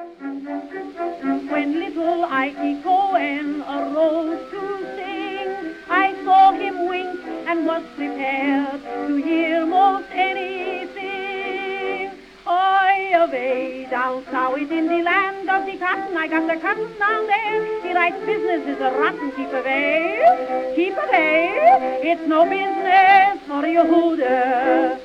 When little Ikey Cohen arose to sing, I saw him wink and was prepared to hear most anything. Oi, away, down south in the land of the cotton, I got the cotton down there. He writes business is a rotten, keep away, it's no business for Yehuda.